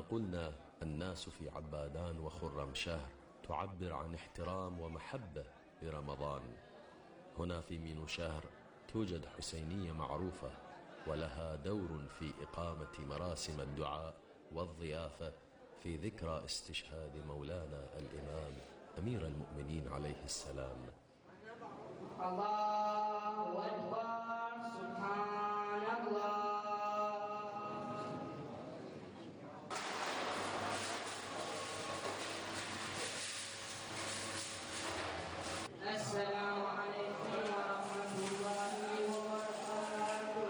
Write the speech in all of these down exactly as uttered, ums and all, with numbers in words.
قلنا الناس في عبادان وخرم شهر تعبر عن احترام ومحبة لرمضان. هنا في مينو شهر توجد حسينية معروفة ولها دور في إقامة مراسم الدعاء والضيافة في ذكرى استشهاد مولانا الإمام أمير المؤمنين عليه السلام. الله أكبر، سبحان الله. السلام عليكم ورحمة الله وبركاته.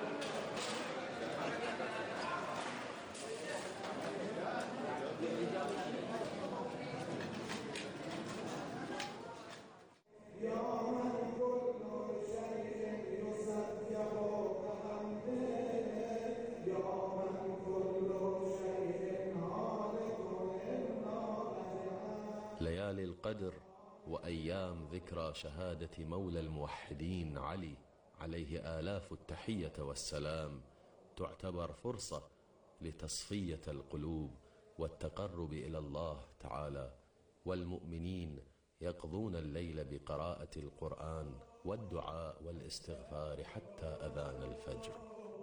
ليالي القدر وأيام ذكرى شهادة مولى الموحدين علي عليه آلاف التحية والسلام تعتبر فرصة لتصفية القلوب والتقرب إلى الله تعالى، والمؤمنين يقضون الليل بقراءة القرآن والدعاء والاستغفار حتى أذان الفجر.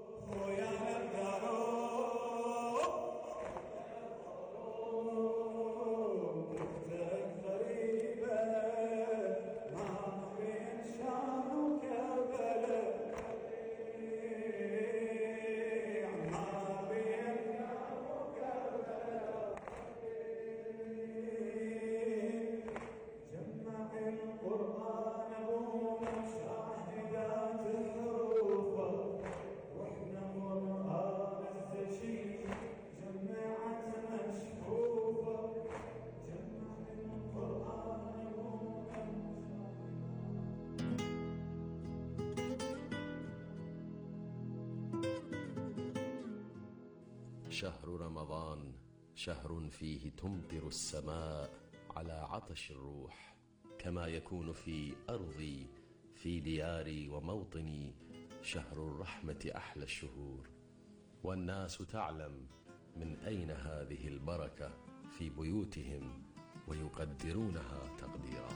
شهر رمضان شهر فيه تمطر السماء على عطش الروح، كما يكون في أرضي في دياري وموطني شهر الرحمة أحلى الشهور، والناس تعلم من أين هذه البركة في بيوتهم ويقدرونها تقديرا.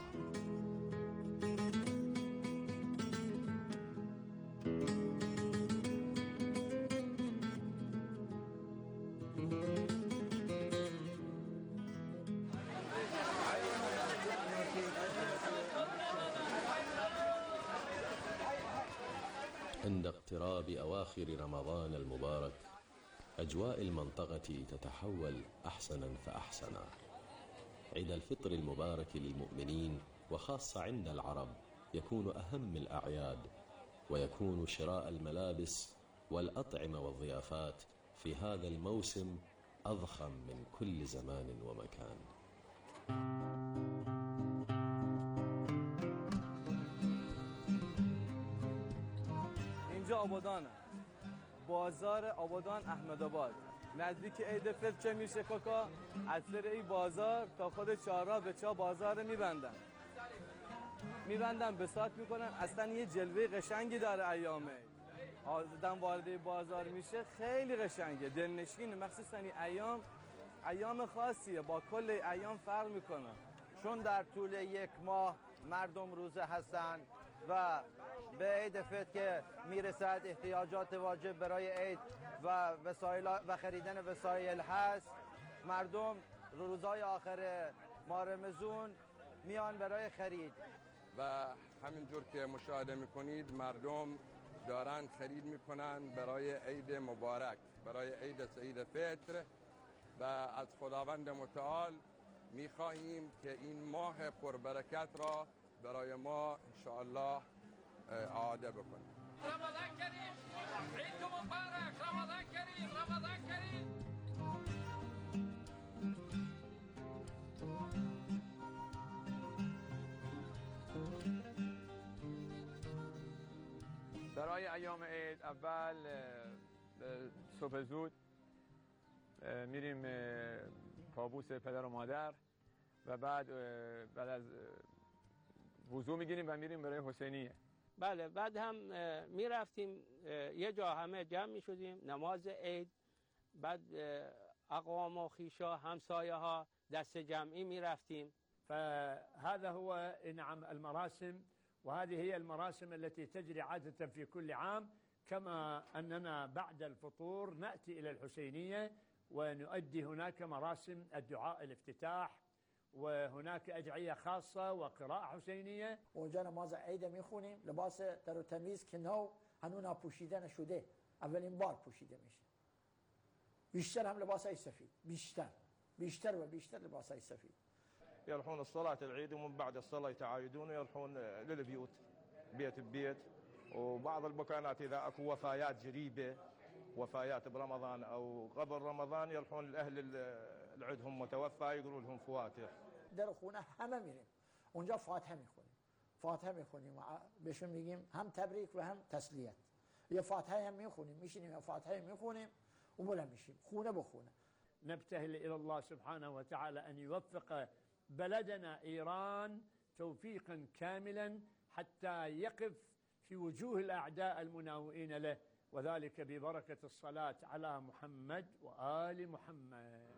عند اقتراب أواخر رمضان المبارك أجواء المنطقة تتحول أحسنا فأحسنا. عيد الفطر المبارك للمؤمنين وخاصة عند العرب يكون أهم الأعياد، ويكون شراء الملابس والأطعمة والضيافات في هذا الموسم أضخم من كل زمان ومكان. اینجا آبادانه، بازار آبادان احمدآباد، نزدیک عید فطر چه میشه کاکا؟ از سر این بازار تا خود چهارراه به چا بازار میبندن میبندن بساط میکنن. اصلا یه جلوه قشنگی داره ایامه. آدم وارد بازار میشه خیلی قشنگه، دلنشینه. مخصوصا این ایام ایام خاصیه، با کل ایام فرق میکنه، چون در طول یک ماه مردم روزه هستن و به عید فطر که میرسد احتیاجات واجب برای عید و وسایل و خریدن وسایل هست. مردم روزهای آخر ماه رمضان میان برای خرید و همینجور که مشاهده میکنید مردم دارن خرید میکنن برای عید مبارک، برای عید سعید فطر، و از خداوند متعال میخواهیم که این ماه پربرکت را برای ما انشاءالله اعاده بکنیم. رمضان کریم، عید مبارک، رمضان کریم، رمضان کریم. برای ایام عید اول صبح زود میریم کابوس پدر و مادر و بعد بعد از وضو میگیریم و میریم برای حسینیه. بله، بعد هم میرفتیم یه جا همه جمع میشدیم نماز عید، بعد اقوام و خیشا همسایه ها دست جمعی می رفتیم. فهذا هو نعم المراسم، وهذه هي المراسم التي تجري عادة في كل عام. كما أننا بعد الفطور نأتي إلى الحسينية ونؤدي هناك مراسم الدعاء الافتتاح، وهناك أدعية خاصة وقراءة حسينية. اونجا نماز عید میخونیم، لباس تر و تمیز که نو هنوز پوشیده نشده، اولین بار پوشیده میشه. بیشتر هم لباس های سفید، بیشتر بیشتر و بیشتر لباس های سفید. يروحون الصلاة العيد ومن بعد الصلاة يتعايدون ويروحون للبيوت بيت ببيت. وبعض المكانات إذا أكو وفايات جريبة، وفايات برمضان أو قبل رمضان، يروحون الأهل اللي عندهم متوفى يقولون لهم فواتح. در خونه همه میریم اونجا فاتحه میخونیم، فاتحه میخونیم و بهشون میگیم هم تبریک و هم تسلیت. یه فاتحه هم میخونیم، میشینیم یه فاتحه میخونیم و بلند میشیم خونه بخونه. نبتهل إلى الله سبحانه وتعالى أن يوفق بلدنا إيران توفيقا كاملا حتى يقف في وجوه الأعداء المناوئين له، وذلك ببركة الصلاة على محمد وآل محمد.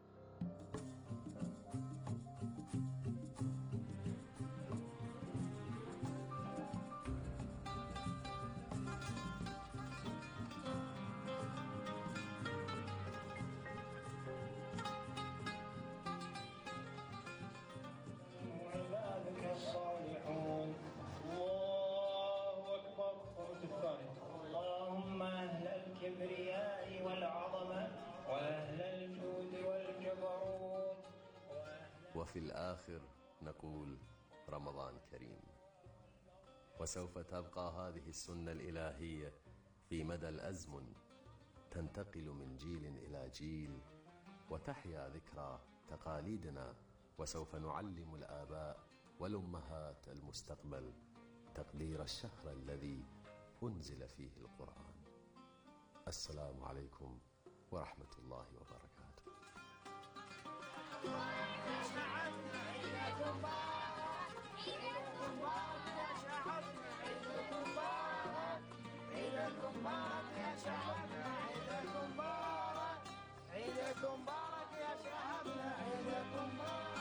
الكبرياء والعظمة وأهل الجود والجبروت. وفي الآخر نقول رمضان كريم. وسوف تبقى هذه السنة الإلهية في مدى الأزمن تنتقل من جيل إلى جيل، وتحيا ذكرى تقاليدنا، وسوف نعلم الآباء والأمهات المستقبل تقدير الشهر الذي أنزل فيه القرآن. السلام عليكم ورحمة الله وبركاته. عيدكم مبارك يا شعبنا، عيدكم مبارك.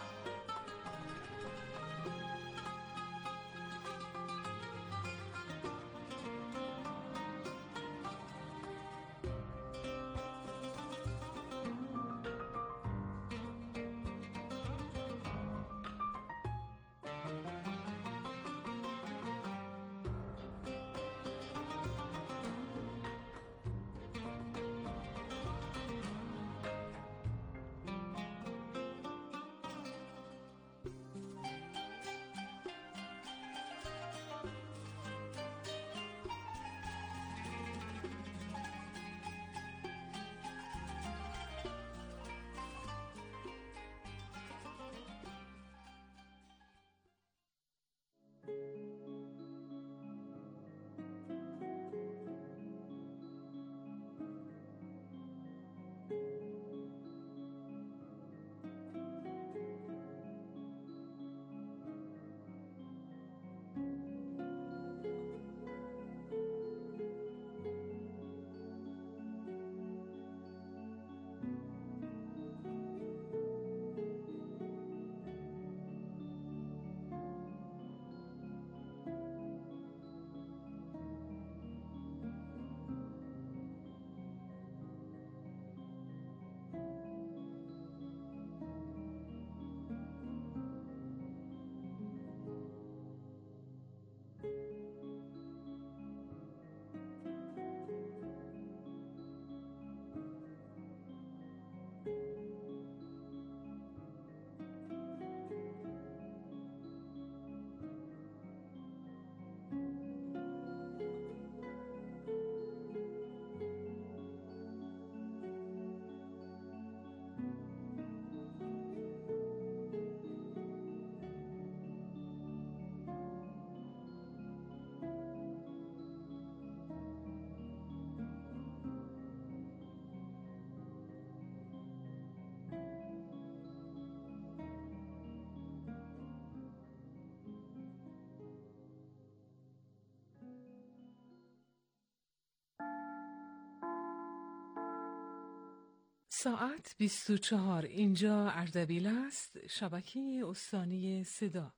ساعت بیست و چهار. اینجا اردبیل است، شبکه استانی صدا.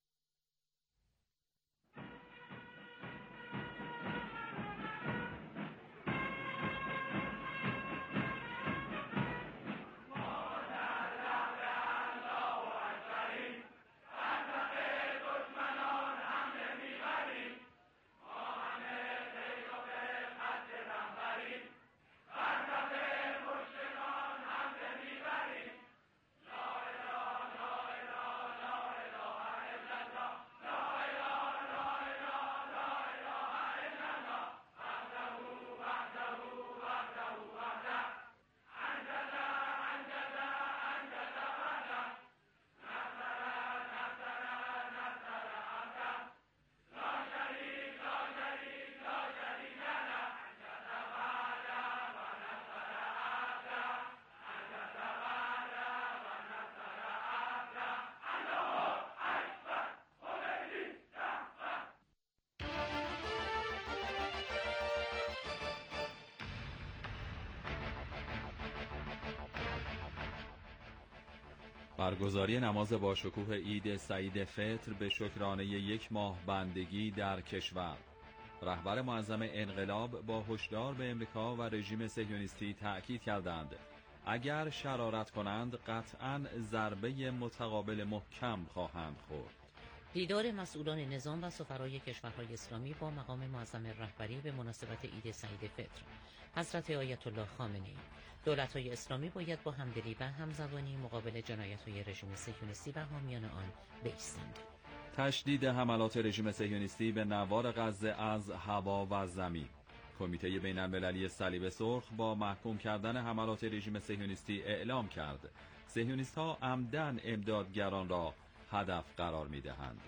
برگزاری نماز با شکوه عید سعید فطر به شکرانه یک ماه بندگی در کشور. رهبر معظم انقلاب با هشدار به امریکا و رژیم صهیونیستی تأکید کردند اگر شرارت کنند قطعاً ضربه متقابل محکم خواهند خورد. دیدار مسئولان نظام و سفرای کشورهای اسلامی با مقام معظم رهبری به مناسبت عید سعید فطر. حضرت آیت الله خامنه‌ای: دولت‌های اسلامی باید با همدلی و همزبانی مقابل جنایت‌های رژیم صهیونیستی و حامیان آن بایستند. تشدید حملات رژیم صهیونیستی به نوار غزه از هوا و زمین. کمیته بین‌المللی صلیب سرخ با محکوم کردن حملات رژیم صهیونیستی اعلام کرد صهیونیست‌ها عمدن امدادگران را هدف قرار می‌دهند.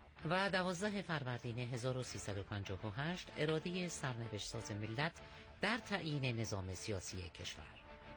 و دوازده فروردین هزار و سیصد و پنجاه و هشت اراده سرنوشت ساز ملت در تعیین نظام سیاسی کشور.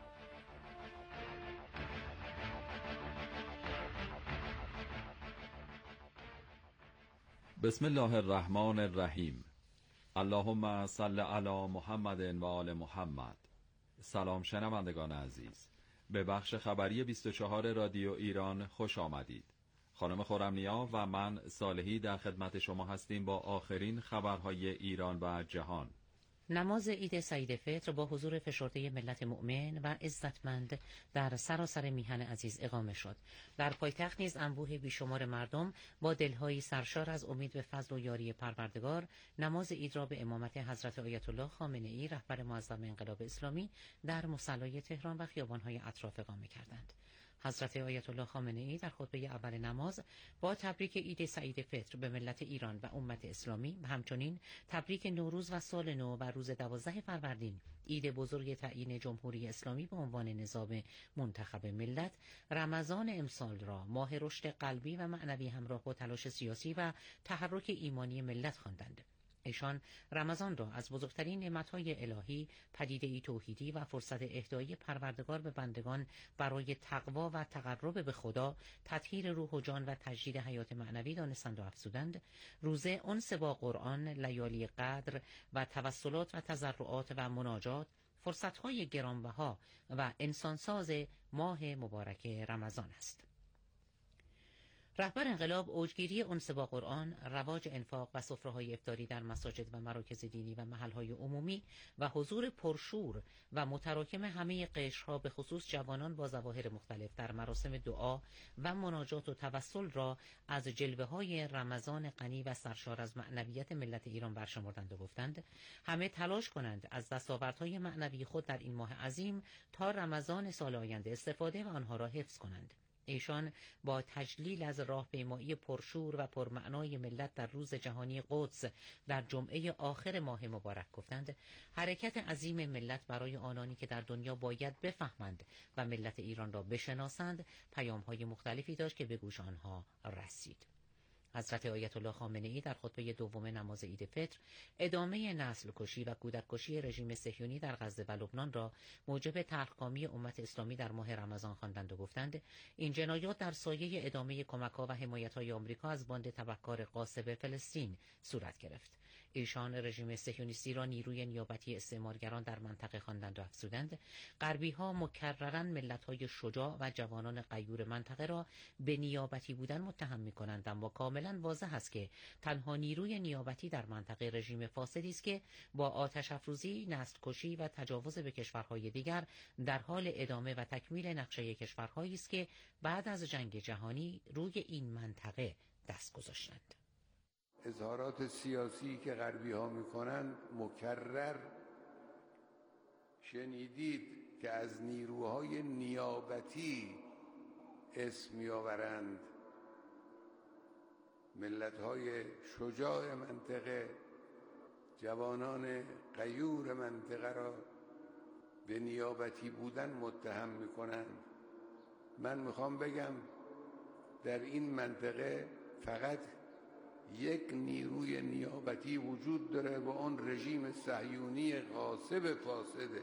بسم الله الرحمن الرحیم. اللهم صل علی محمد و آل محمد. سلام شنوندگان عزیز، به بخش خبری بیست و چهار رادیو ایران خوش آمدید. خانم خرمنیا و من صالحی در خدمت شما هستیم با آخرین خبرهای ایران و جهان. نماز عید سعید فطر با حضور فشرده ملت مؤمن و عزتمند در سراسر میهن عزیز اقامه شد. در پایتخت نیز انبوه بیشمار مردم با دلهایی سرشار از امید به فضل و یاری پروردگار نماز عید را به امامت حضرت آیت الله خامنه‌ای رهبر معظم انقلاب اسلامی در مصلی تهران و خیابان‌های اطراف اقامه کردند. حضرت آیت الله خامنه‌ای در خطبه اول نماز با تبریک عید سعید فطر به ملت ایران و امت اسلامی و همچنین تبریک نوروز و سال نو و روز دوازده فروردین عید بزرگ تعیین جمهوری اسلامی به عنوان نظام منتخب ملت، رمضان امسال را ماه رشد قلبی و معنوی همراه با تلاش سیاسی و تحرک ایمانی ملت خواندند. ایشان رمضان را از بزرگترین نعمت‌های الهی، پدیده‌ای توحیدی و فرصت اهدایی پروردگار به بندگان برای تقوا و تقرب به خدا، تطهیر روح و جان و تجدید حیات معنوی دانستند و افزودند روزه انس با قرآن، لیالی قدر و توسلات و تضرعات و مناجات فرصت‌های گرانبها و انسانساز ماه مبارک رمضان است. رهبر انقلاب اوجگیری انس با قرآن، رواج انفاق و سفره‌های افطاری در مساجد و مراکز دینی و محل‌های عمومی و حضور پرشور و متراکم همه قشرها به خصوص جوانان با ظواهر مختلف در مراسم دعا و مناجات و توسل را از جلوه‌های رمضان غنی و سرشار از معنویت ملت ایران برشمردند و گفتند همه تلاش کنند از دستاوردهای معنوی خود در این ماه عظیم تا رمضان سال آینده استفاده و آنها را حفظ کنند. ایشان با تجلیل از راهپیمایی پرشور و پرمعنای ملت در روز جهانی قدس در جمعه آخر ماه مبارک گفتند حرکت عظیم ملت برای آنانی که در دنیا باید بفهمند و ملت ایران را بشناسند پیام‌های مختلفی داشت که به گوش آنها رسید. حضرت آیت الله خامنه‌ای در خطبه دوم نماز عید فطر ادامه نسل کشی و کودک کشی رژیم صهیونی در غزه و لبنان را موجب تلخکامی امت اسلامی در ماه رمضان خواندند و گفتند این جنایات در سایه ادامه کمک‌ها و حمایت‌های آمریکا از باند تبهکار غاصب فلسطین صورت گرفت. ایشان رژیم صهیونیستی را نیروی نیابتی استعمارگران در منطقه خواندند و افزودند غربی‌ها مکرراً ملت‌های شجاع و جوانان غیور منطقه را به نیابتی بودن متهم می‌کنند، اما کاملاً واضح است که تنها نیروی نیابتی در منطقه رژیم فاسدی است که با آتش افروزی، نسل کشی و تجاوز به کشورهای دیگر در حال ادامه و تکمیل نقشه کشورهایی است که بعد از جنگ جهانی روی این منطقه دست گذاشتند. اظهارات سیاسی که غربی ها میکنند مکرر شنیدید که از نیروهای نیابتی اسم میآورند. ملت‌های شجاع منطقه، جوانان غیور منطقه را به نیابتی بودن متهم میکنند. من میخوام بگم در این منطقه فقط یک نیروی نیابتی وجود داره و اون رژیم صهیونی غاصب فاسده.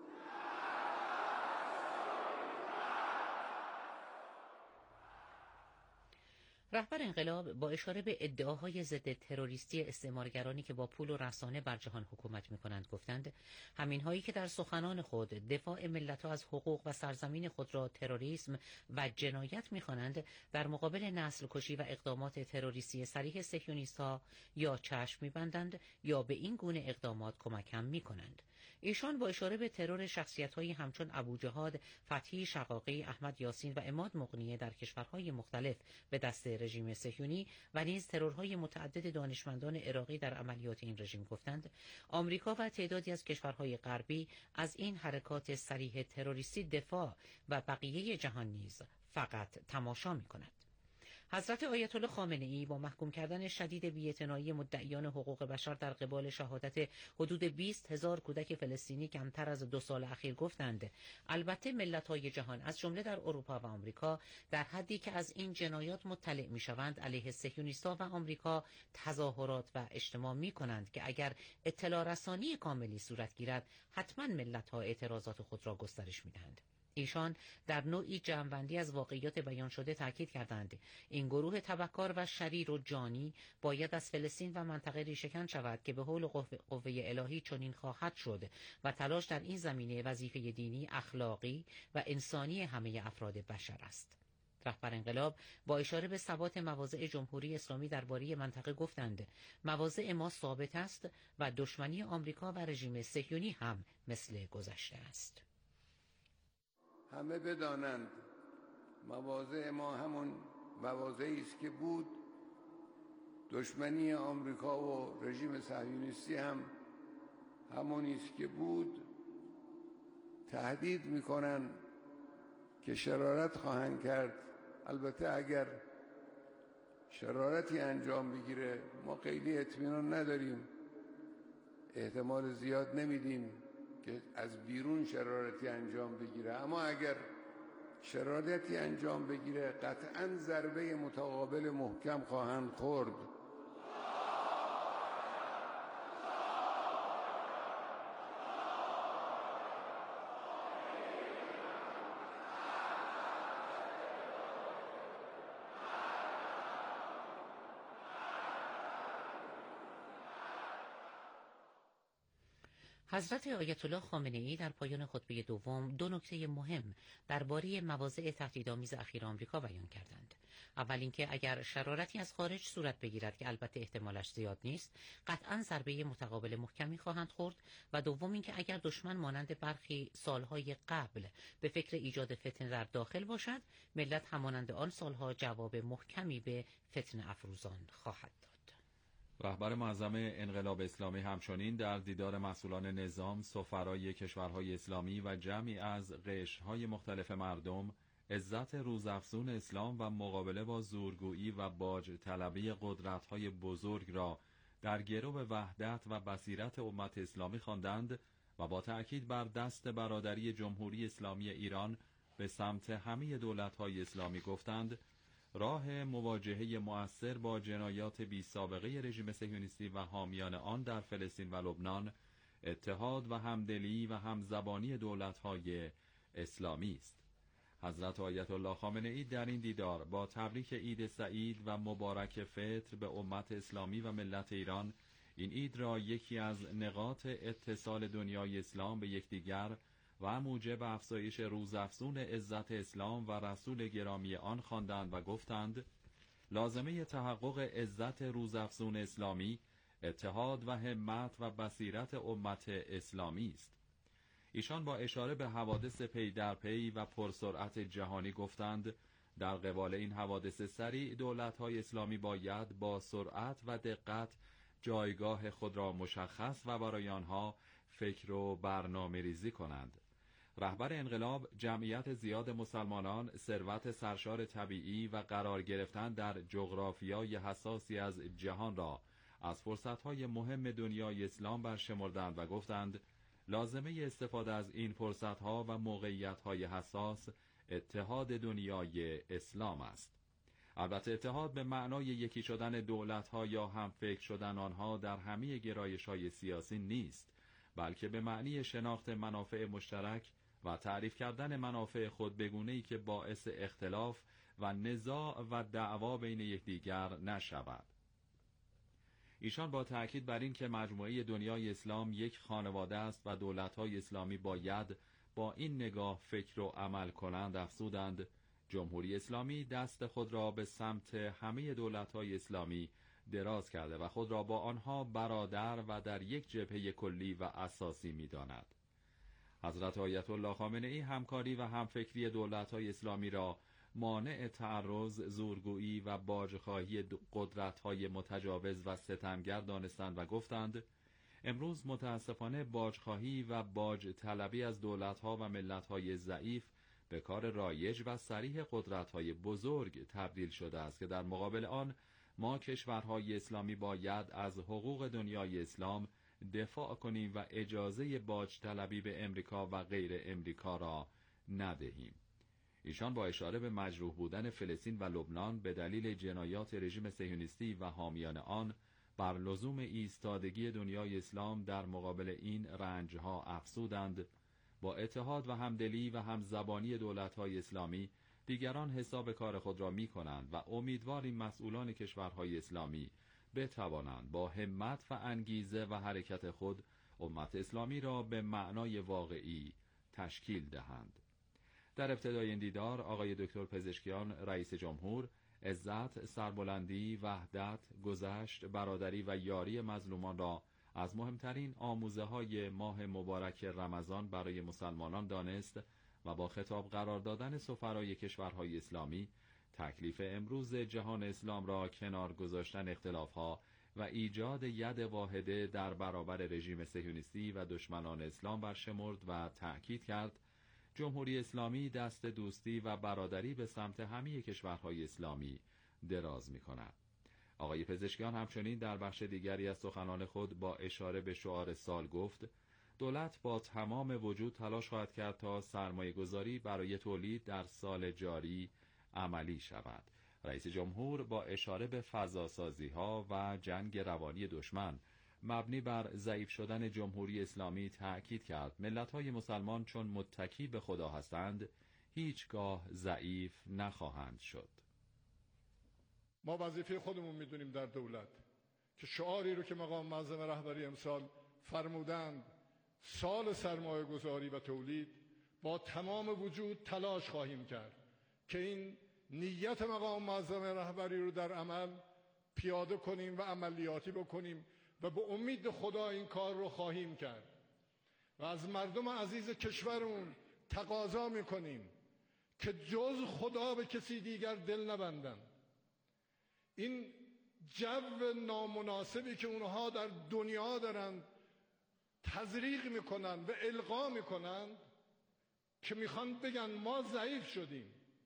رهبر انقلاب با اشاره به ادعاهای ضد تروریستی استعمارگرانی که با پول و رسانه بر جهان حکومت می‌کنند گفتند همین‌هایی که در سخنان خود دفاع ملت‌ها از حقوق و سرزمین خود را تروریسم و جنایت می‌خوانند، در مقابل نسل کشی و اقدامات تروریستی صریح صهیونیست‌ها یا چشم می‌بندند یا به این گونه اقدامات کمک هم می‌کنند. ایشان با اشاره به ترور شخصیت‌هایی همچون ابوجهاد، فتحی شقاقی، احمد یاسین و عماد مغنیه در کشورهای مختلف به دست رژیم صهیونی و نیز ترورهای متعدد دانشمندان عراقی در عملیات این رژیم گفتند آمریکا و تعدادی از کشورهای غربی از این حرکات صریح تروریستی دفاع و بقیه جهان نیز فقط تماشا می‌کند. حضرت آیت الله خامنه‌ای با محکوم کردن شدید بی‌اعتنایی مدعیان حقوق بشر در قبال شهادت حدود بیست هزار کودک فلسطینی کمتر از دو سال اخیر گفتند البته ملت‌های جهان از جمله در اروپا و آمریکا در حدی که از این جنایات مطلع می‌شوند علیه صهیونیست‌ها و آمریکا تظاهرات و اجتماع می‌کنند که اگر اطلاع رسانی کاملی صورت گیرد حتما ملت‌ها اعتراضات خود را گسترش می‌دهند. ایشان در نوعی جمع‌بندی از واقعیات بیان شده تاکید کردند این گروه تبهکار و شریر و جانی باید از فلسطین و منطقه ریشه‌کن شود که به حول قوه الهی چنین خواهد شد و تلاش در این زمینه وظیفه دینی، اخلاقی و انسانی همه افراد بشر است. رهبر انقلاب با اشاره به ثبات مواضع جمهوری اسلامی درباره منطقه گفتند مواضع ما ثابت است و دشمنی آمریکا و رژیم صهیونی هم مثل گذشته است. همه بدانند مواضع ما همون مواضعی است که بود. دشمنی آمریکا و رژیم صهیونیستی هم همونی است که بود. تهدید میکنن که شرارت خواهند کرد. البته اگر شرارتی انجام بگیره ما خیلی اطمینان نداریم، احتمال زیاد نمیدیم که از بیرون شرارتی انجام بگیره، اما اگر شرارتی انجام بگیره قطعاً ضربه متقابل محکم خواهند خورد. حضرت آیت الله خامنه‌ای در پایان خطبه دوم دو نکته مهم درباره مواضع تهدیدآمیز اخیر آمریکا بیان کردند. اول اینکه اگر شرارتی از خارج صورت بگیرد که البته احتمالش زیاد نیست، قطعاً ضربه متقابل محکمی خواهند خورد و دوم اینکه اگر دشمن مانند برخی سالهای قبل به فکر ایجاد فتنه در داخل باشد، ملت همانند آن سالها جواب محکمی به فتنه افروزان خواهد داد. رهبر معظم انقلاب اسلامی همچنین در دیدار مسئولان نظام، سفرای کشورهای اسلامی و جمعی از قشرهای مختلف مردم عزت روزافزون اسلام و مقابله با زورگویی و باج طلبی قدرت‌های بزرگ را در گرو وحدت و بصیرت امت اسلامی خواندند و با تأکید بر دست برادری جمهوری اسلامی ایران به سمت همه دولت‌های اسلامی گفتند راه مواجهه مؤثر با جنایات بی سابقه رژیم صهیونیستی و حامیان آن در فلسطین و لبنان اتحاد و همدلی و همزبانی دولت‌های اسلامی است. حضرت آیت الله خامنه‌ای در این دیدار با تبریک عید سعید و مبارک فطر به امت اسلامی و ملت ایران این عید را یکی از نقاط اتصال دنیای اسلام به یکدیگر و موجب افزایش روزافزون عزت اسلام و رسول گرامی آن خواندند و گفتند لازمه تحقق عزت روزافزون اسلامی اتحاد و همت و بصیرت امت اسلامی است. ایشان با اشاره به حوادث پی در پی و پرسرعت جهانی گفتند در قبال این حوادث سریع دولت‌های اسلامی باید با سرعت و دقت جایگاه خود را مشخص و برای آنها فکر و برنامه ریزی کنند. رهبر انقلاب جمعیت زیاد مسلمانان، ثروت سرشار طبیعی و قرار گرفتن در جغرافیای حساسی از جهان را از فرصت‌های مهم دنیای اسلام برشمردند و گفتند لازمه استفاده از این فرصت‌ها و موقعیت‌های حساس اتحاد دنیای اسلام است. البته اتحاد به معنای یکی شدن دولت‌ها یا همفکر شدن آنها در همه گرایش‌های سیاسی نیست، بلکه به معنی شناخت منافع مشترک و تعریف کردن منافع خود به گونه‌ای که باعث اختلاف و نزاع و دعوا بین یکدیگر نشود. ایشان با تأکید بر این که مجموعه دنیای اسلام یک خانواده است و دولت‌های اسلامی باید با این نگاه فکر و عمل کنند افزودند جمهوری اسلامی دست خود را به سمت همه دولت‌های اسلامی دراز کرده و خود را با آنها برادر و در یک جبهه کلی و اساسی می‌داند. حضرت آیت الله خامنه‌ای همکاری و همفکری دولت‌های اسلامی را مانع تعرض، زورگویی و باجخواهی قدرت‌های متجاوز و ستمگر دانستند و گفتند امروز متاسفانه باجخواهی و باج طلبی از دولت‌ها و ملت‌های ضعیف به کار رایج و صریح قدرت‌های بزرگ تبدیل شده است که در مقابل آن ما کشورهای اسلامی باید از حقوق دنیای اسلام دفاع کنیم و اجازه باج طلبی به امریکا و غیر امریکا را ندهیم. ایشان با اشاره به مجروح بودن فلسطین و لبنان به دلیل جنایات رژیم صهیونیستی و حامیان آن بر لزوم ایستادگی دنیای اسلام در مقابل این رنجها افزودند با اتحاد و همدلی و همزبانی دولت‌های اسلامی دیگران حساب کار خود را می کنند و امیدواریم مسئولان کشورهای اسلامی بتوانند با همت و انگیزه و حرکت خود امت اسلامی را به معنای واقعی تشکیل دهند. در ابتدای این دیدار آقای دکتر پزشکیان رئیس جمهور عزت، سربلندی، وحدت، گذشت، برادری و یاری مظلومان را از مهمترین آموزه های ماه مبارک رمضان برای مسلمانان دانست و با خطاب قرار دادن سفرای کشورهای اسلامی تکلیف امروز جهان اسلام را کنار گذاشتن اختلافها و ایجاد ید واحده در برابر رژیم صهیونیستی و دشمنان اسلام برشمرد و تأکید کرد جمهوری اسلامی دست دوستی و برادری به سمت همه کشورهای اسلامی دراز می کند. آقای پزشکیان همچنین در بخش دیگری از سخنان خود با اشاره به شعار سال گفت دولت با تمام وجود تلاش خواهد کرد تا سرمایه گذاری برای تولید در سال جاری عملی شود. رئیس جمهور با اشاره به فضاسازی ها و جنگ روانی دشمن مبنی بر ضعیف شدن جمهوری اسلامی تأکید کرد ملت‌های مسلمان چون متکی به خدا هستند هیچگاه ضعیف نخواهند شد. ما وظیفه خودمون میدونیم در دولت که شعاری رو که مقام معظم رهبری امسال فرمودند سال سرمایه گذاری و تولید با تمام وجود تلاش خواهیم کرد که این نیت مقام معظم رهبری رو در عمل پیاده کنیم و عملیاتی بکنیم و به امید خدا این کار رو خواهیم کرد و از مردم عزیز کشورمون تقاضا میکنیم که جز خدا به کسی دیگر دل نبندن. این جو نامناسبی که اونها در دنیا دارن تزریق میکنن و القا میکنن که میخوان بگن ما ضعیف شدیم،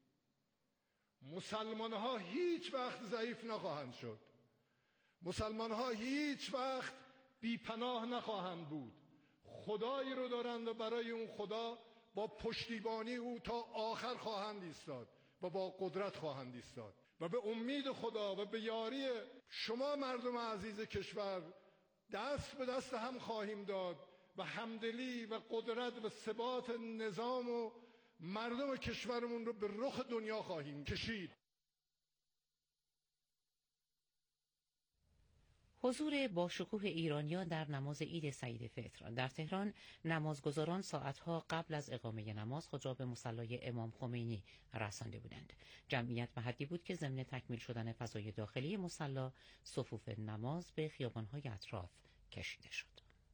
مسلمان ها هیچ وقت ضعیف نخواهند شد، مسلمان ها هیچ وقت بی پناه نخواهند بود. خدایی رو دارند و برای اون خدا با پشتیبانی او تا آخر خواهند ایستاد و با قدرت خواهند ایستاد و به امید خدا و به یاری شما مردم عزیز کشور دست به دست هم خواهیم داد و همدلی و قدرت و ثبات نظام و مردم کشورمون رو به رخ دنیا خواهیم کشید. حضور با شکوه ایرانیان در نماز عید سعید فطر. در تهران نمازگزاران ساعتها قبل از اقامه نماز خود را به مصلی امام خمینی رسانده بودند. جمعیت به حدی بود که ضمن تکمیل شدن فضای داخلی مصلی، صفوف نماز به خیابان‌های اطراف کشیده شد.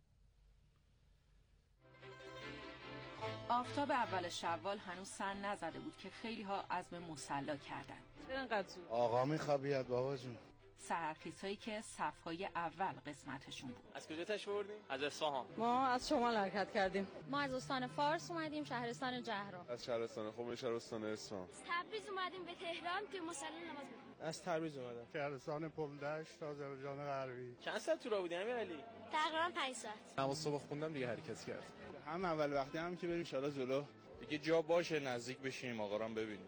آفتاب اول شوال هنوز سر نزده بود که خیلی ها عزم مصلی کردند. اینقدر زود آقا میخوابید بابا جون. سحرخیزهایی که صفهای اول قسمتشون بود. از کجا تشریف آوردیم؟ از اصفهان. ما از شمال حرکت کردیم. ما از استان فارس اومدیم، شهرستان جهرا. از شهرستان خوب شهرستان اصفهان. از تبریز اومدیم به تهران تو مصلی نماز بخونیم. از تبریز اومدم. شهرستان پلدشت، آذربایجان غربی. چند ساعت تو راه بودی امیرعلی؟ تقریبا پنج ساعت. نماز صبح خوندم دیگه حرکت کرد. هم اول وقتی هم که بریم ان شاءالله جلو دیگه جا باشه نزدیک بشیم آقا رو ببینیم.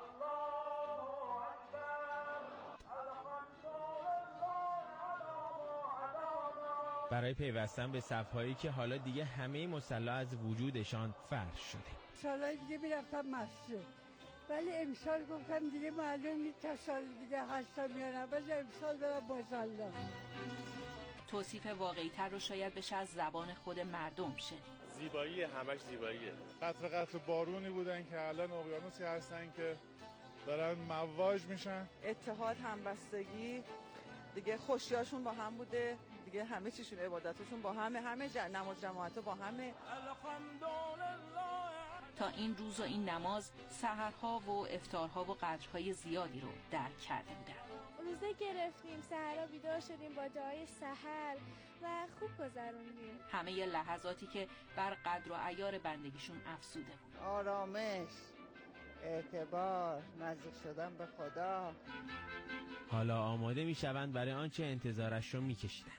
برای پیوستن به صف‌هایی که حالا دیگه همه مصلی از وجودشان فرش شده. سالهای دیگه میرفتم مسجد، ولی امسال گفتم دیگه معلوم نیست تا سال دیگه هستم یا نه، بذار امسال برم مصلی. توصیف واقعی تر رو شاید بشه از زبان خود مردم شنید. زیبایی همش زیباییه. قطر قطر بارونی بودن که الان اقیانوسی هستن که دارن مواج میشن. اتحاد، همبستگی، دیگه خوشیاشون با هم بوده، دیگه همه چیشون عبادتشون با همه، همه جن... نماز جماعت با همه. تا این روز و این نماز سحرها و افطارها و قدرهای زیادی رو درک کرده بودن. روزه گرفتیم، سحرها بیدار شدیم با دعای سحر و خوب گذروندیم. همه ی لحظاتی که بر قدر و عیار بندگیشون افزوده بود. آرامش، اعتبار، نزدیک شدن به خدا. حالا آماده می شوند برای آنچه انتظارش رو می کشیدن.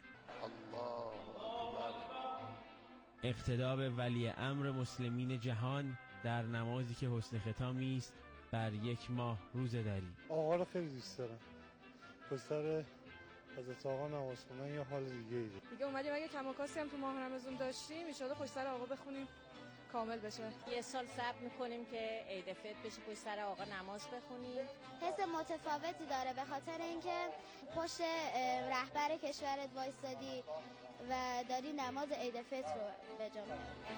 اقتدا به ولی امر مسلمین جهان در نمازی که حسن ختامی است بر یک ماه روزه داری. آقا رو خیلی دوست دارم. پسر حضرت آقا نماز خوندن یه حال دیگه ایه. دیگه اومدیم اگه کماکاسی هم تو ماه رمضان داشتیم ان شاءالله پشت سر آقا بخونیم کامل بشه. یه سال صبر میکنیم که عید فطر بشه پشت سر آقا نماز بخونیم. حس متفاوتی داره به خاطر اینکه پشت رهبر کشورت وایسادی و داری نماز عید فطر رو به جا میاری.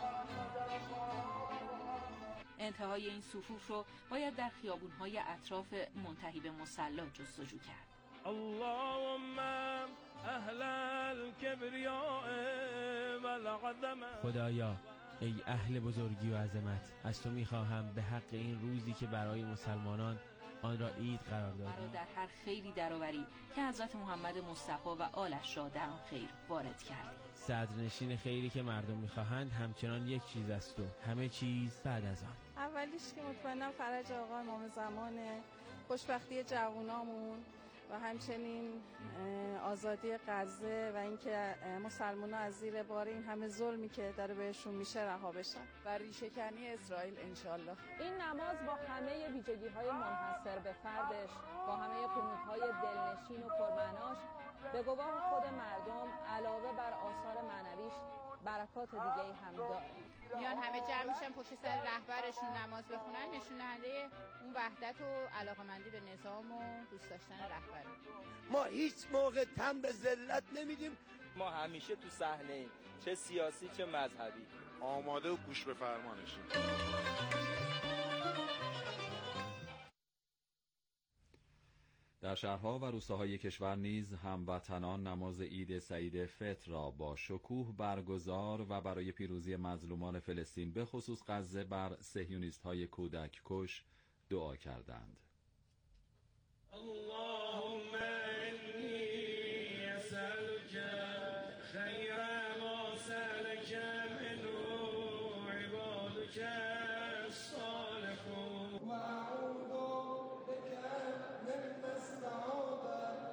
انتهای این صفوف رو باید در خیابون‌های اطراف منتهی به مصلی جستجو کرد. اللهم اهل الکبریاء والعظمه. خدایا ای اهل بزرگی و عظمت، از تو میخواهم به حق این روزی که برای مسلمانان آن را عید قرار دادی، در هر خیری درآوری که حضرت محمد مصطفی و آلش را در آن خیر وارد کردی. صدرنشین خیری که مردم میخواهند همچنان یک چیز است و همه چیز بعد از آن. اولیش که مطمئنم فرج آقا امام زمانه، خوشبختی جوانامون و همچنین آزادی غزه و اینکه مسلمان‌ها از زیر بار این همه ظلمی که داره بهشون میشه رها بشن و ریشه‌کنی اسرائیل انشالله. این نماز با همه ویژگی‌های منحصر به فردش، با همه قنوت‌های دلنشین و پرمعناش، به گواه خود مردم علاوه بر آثار معنویش برکات دیگه‌ای هم داره. میان همه جمع میشن پشت سر رهبرشون نماز بخونن، نشون دهنده اون وحدت و علاقه‌مندی به نظام و دوست داشتن رهبر. ما هیچ موقع تن به ذلت نمیدیم. ما همیشه تو صحنه ایم، چه سیاسی چه مذهبی، آماده و گوش به فرمانشیم. در شهرها و روستاهای کشور نیز هموطنان نماز عید سعید فطر را با شکوه برگزار و برای پیروزی مظلومان فلسطین به خصوص غزه بر صهیونیست‌های کودک کش دعا کردند. اللهم انی اسألک خیر ما سألک منه عبادک الصالحون و اعوذ بک من استعاذ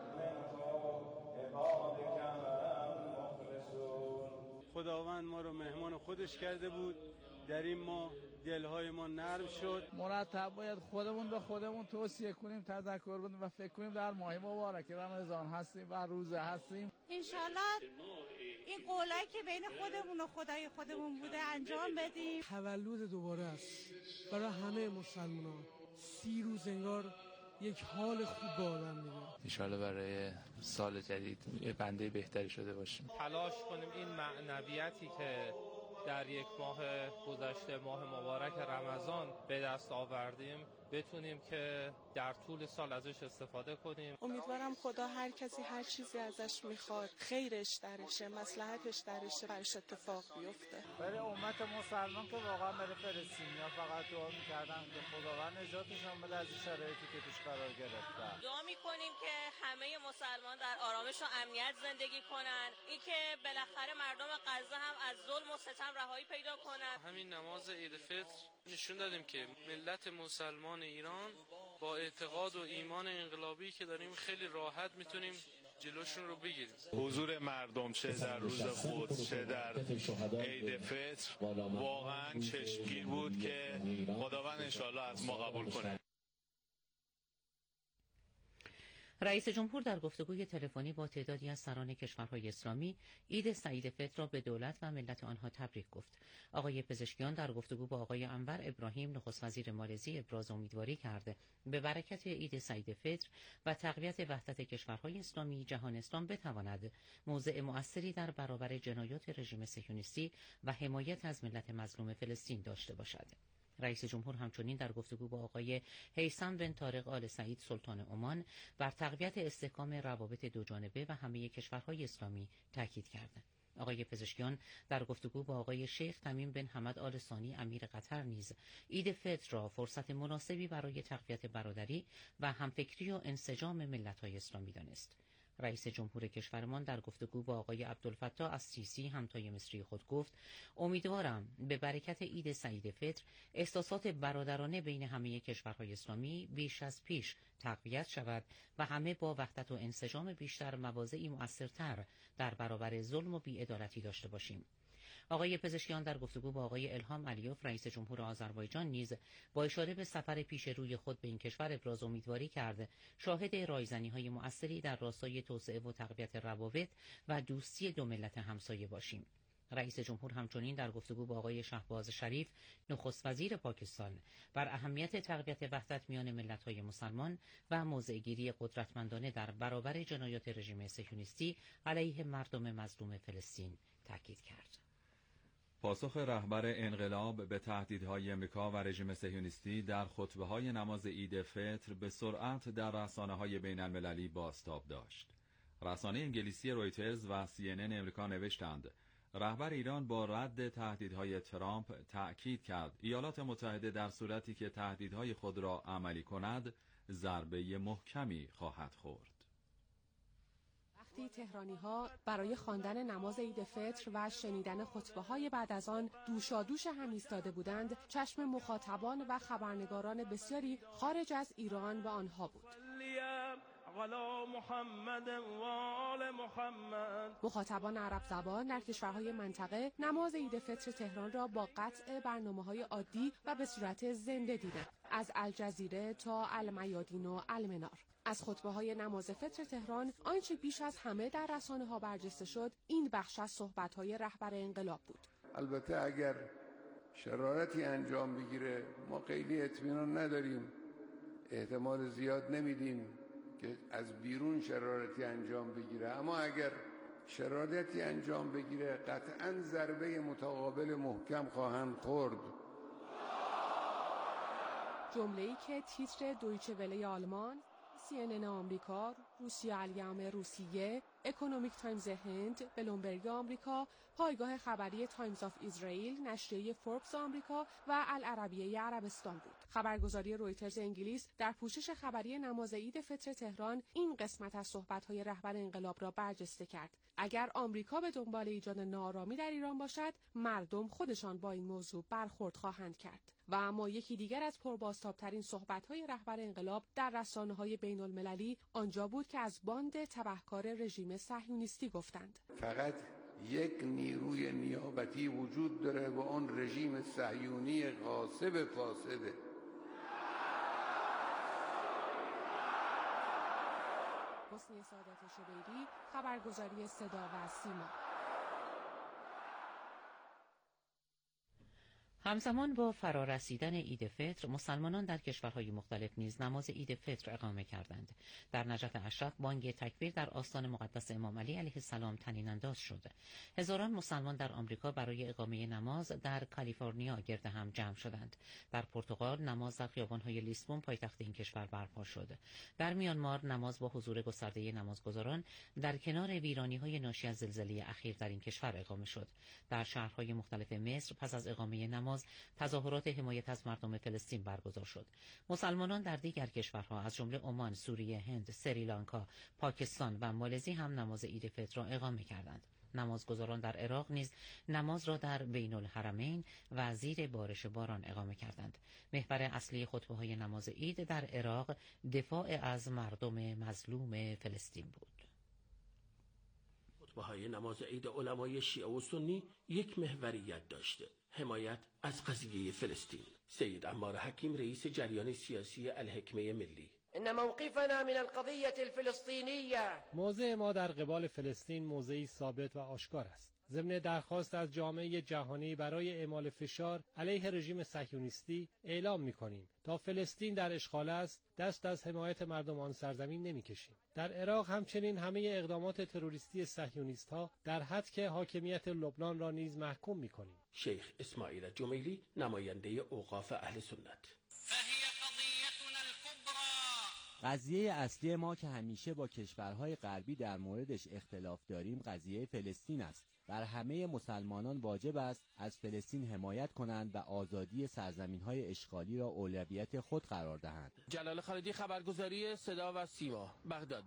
خداوند ما رو مهمان خودش کرده بود، در این ماه دلهای ما نرم شد. مرتب باید خودمون به خودمون توصیه کنیم، تذکر بدیم و فکر کنیم در ماه مبارک رمضان هستیم و روزه هستیم. انشالله این قولایی که بین خودمون و خدای خودمون بوده انجام بدیم. تولد دوباره است برای همه مسلمانان. سی روز انگار یک حال خوب به آدم میده. انشالله برای سال جدید یه بنده بهتری شده باشیم. تلاش کنیم این معنویتی که در یک ماه گذشته، ماه مبارک رمضان به دست آوردیم، بتونیم که در طول سال ازش استفاده کنیم. امیدوارم خدا هر کسی هر چیزی ازش میخواد خیرش درشه، مصلحتش درشه، برش اتفاق بیفته. برای امت مسلمان که واقعا برای فلسطینیا فقط دعا میکردن که خداوند نجاتشون بده از این شرایطی که توش قرار گرفتن. دعا میکنیم که همه مسلمان در آرامش و امنیت زندگی کنن، این که بالاخره مردم غزه هم از ظلم و ستم رهایی پیدا کنن. همین نماز عید فطر نشون دادیم که ملت مسلمان ایران با اعتقاد و ایمان انقلابی که داریم خیلی راحت میتونیم جلوشون رو بگیریم. حضور مردم چه در روز خود چه در عید فطر واقعا چشمگیر بود که خداوند انشاءالله از ما قبول کنه. رئیس جمهور در گفتگوی تلفنی با تعدادی از سران کشورهای اسلامی عید سعید فطر را به دولت و ملت آنها تبریک گفت. آقای پزشکیان در گفتگو با آقای انور ابراهیم نخست وزیر مالزی ابراز امیدواری کرده به برکت عید سعید فطر و تقویت وحدت کشورهای اسلامی جهان اسلام بتواند موضع مؤثری در برابر جنایات رژیم صهیونیستی و حمایت از ملت مظلوم فلسطین داشته باشد. رئیس جمهور همچنین در گفتگو با آقای هیثم بن طارق آل سعید سلطان عمان بر تقویت استحکام روابط دوجانبه و همه کشورهای اسلامی تاکید کرد. آقای پزشکیان در گفتگو با آقای شیخ تمیم بن حمد آل ثانی امیر قطر نیز عید فطر را فرصت مناسبی برای تقویت برادری و همفکری و انسجام ملت‌های اسلامی دانست. رئیس جمهور کشورمان در گفتگو با آقای عبدالفتاح السیسی همتای مصری خود گفت امیدوارم به برکت عید سعید فطر احساسات برادرانه بین همه کشورهای اسلامی بیش از پیش تقویت شود و همه با وحدت و انسجام بیشتر مواضعی مؤثرتر در برابر ظلم و بی‌عدالتی داشته باشیم. آقای پزشکیان در گفتگو با آقای الهام علیوف رئیس جمهور آذربایجان نیز با اشاره به سفر پیش روی خود به این کشور ابراز امیدواری کرد شاهد رایزنی‌های مؤثری در راستای توسعه و تقویت روابط و دوستی دو ملت همسایه باشیم. رئیس جمهور همچنین در گفتگو با آقای شهباز شریف نخست وزیر پاکستان بر اهمیت تقویت وحدت میان ملت‌های مسلمان و موضع‌گیری قدرتمندانه در برابر جنایات رژیم صهیونیستی علیه مردم مظلوم فلسطین تاکید کرد. پاسخ رهبر انقلاب به تهدیدهای امریکا و رژیم صهیونیستی در خطبه‌های نماز عید فطر به سرعت در رسانه‌های بین‌المللی بازتاب داشت. رسانه انگلیسی رویترز و سی ان ان امریکا نوشتند رهبر ایران با رد تهدیدهای ترامپ تأکید کرد ایالات متحده در صورتی که تهدیدهای خود را عملی کند ضربه محکمی خواهد خورد. وقتی تهرانی‌ها برای خواندن نماز عید فطر و شنیدن خطبه‌های بعد از آن دوشادوش هم ایستاده بودند، چشم مخاطبان و خبرنگاران بسیاری خارج از ایران به آنها بود. مخاطبان عرب زبان در کشورهای منطقه نماز عید فطر تهران را با قطع برنامه‌های عادی و به صورت زنده دیدند، از الجزیره تا المیادین و المنار. از خطبه‌های نماز فطر تهران آنچه بیش از همه در رسانه‌ها برجسته شد این بخش از صحبت‌های رهبر انقلاب بود. البته اگر شرارتی انجام بگیره ما خیلی اطمینان نداریم، احتمال زیاد نمیدیم که از بیرون شرارتی انجام بگیره، اما اگر شرارتی انجام بگیره قطعاً ضربه متقابل محکم خواهند خورد. جمله‌ای که تیتر دویچه وله آلمان، سی ان ان آمریکا، روسیه الیوم روسیه، اکونومیک تایمز هند، بلومبرگ آمریکا، پایگاه خبری تایمز آف اسرائیل، نشریه فوربس آمریکا و العربیه عربستان بود. خبرگزاری رویترز انگلیس در پوشش خبری نماز عید فطر تهران این قسمت از صحبت‌های رهبر انقلاب را برجسته کرد. اگر آمریکا به دنبال ایجاد ناآرامی در ایران باشد، مردم خودشان با این موضوع برخورد خواهند کرد. و اما یکی دیگر از پربازتاب‌ترین صحبت‌های رهبر انقلاب در رسانه‌های بین‌المللی آنجا بود که از باند تبهکار رژیم صهیونیستی گفتند. فقط یک نیروی نیابتی وجود داره و آن رژیم صهیونی غاصب فاسده. حسنی سعادت شبیری، خبرگزاری صدا و سیما. همزمان با فرارسیدن عید فطر، مسلمانان در کشورهای مختلف نیز نماز عید فطر اقامه کردند. در نجف اشرف بانگ تکبیر در آستان مقدس امام علی علیه السلام طنین انداز شد. هزاران مسلمان در آمریکا برای اقامه نماز در کالیفرنیا گرد هم جمع شدند. در پرتغال نماز در خیابان‌های لیسبون پایتخت این کشور برپا شد. در میانمار نماز با حضور گسترده نمازگزاران در کنار ویرانی‌های ناشی از زلزله اخیر در این کشور اقامه شد. در شهرهای مختلف مصر پس از اقامه نماز تظاهرات حمایت از مردم فلسطین برگزار شد. مسلمانان در دیگر کشورها از جمله عمان، سوریه، هند، سریلانکا، پاکستان و مالزی هم نماز عید فطر را اقامه کردند. نمازگزاران در عراق نیز نماز را در بین الحرمین و زیر بارش باران اقامه کردند. محور اصلی خطبه‌های نماز عید در عراق دفاع از مردم مظلوم فلسطین بود. خطبه‌های نماز عید علمای شیعه و سنی یک محوریت داشته: حمایت از قضیه فلسطین. سید عمار حکیم رئیس جریان سیاسی الحکمه ملی: ان موقفنا من القضیه الفلسطینیه، موضع ما در قبال فلسطین موضعی ثابت و آشکار است. ضمن درخواست از جامعه جهانی برای اعمال فشار علیه رژیم صهیونیستی اعلام می‌کنیم تا فلسطین در اشغال است، دست از حمایت مردم آن سرزمین نمی‌کشیم. در عراق همچنین همه اقدامات تروریستی صهیونیست‌ها در حد که حاکمیت لبنان را نیز محکوم می‌کنیم. شیخ اسماعیل جمیلی نماینده اوقاف اهل سنت: قضیه اصلی ما که همیشه با کشورهای غربی در موردش اختلاف داریم قضیه فلسطین است. بر همه مسلمانان واجب است از فلسطین حمایت کنند و آزادی سرزمین‌های اشغالی را اولویت خود قرار دهند. جلال خالدی، خبرگزاری صدا و سیما، بغداد.